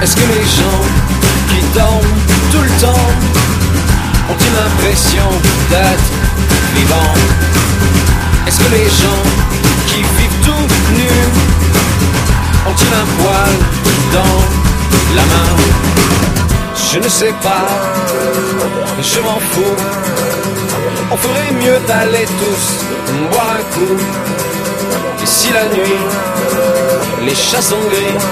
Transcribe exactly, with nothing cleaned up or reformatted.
Est-ce que les gens qui dorment tout le temps ont une impression d'être vivants? Est-ce que les gens qui vivent tout nus ont-ils un poil dans la main? Je ne sais pas, je m'en fous. On ferait mieux d'aller tous boire un coup. Et si la nuit, les chats sont gris,